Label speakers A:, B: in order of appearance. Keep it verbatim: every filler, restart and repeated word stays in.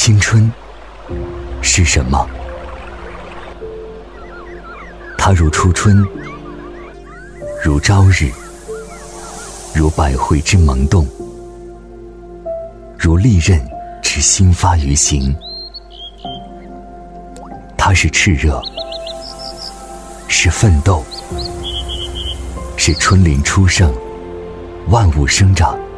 A: 青春是什么？它如初春，如朝日，如百卉之萌动，如利刃之新发于形。它是炽热，是奋斗，是春林初盛，万物生长。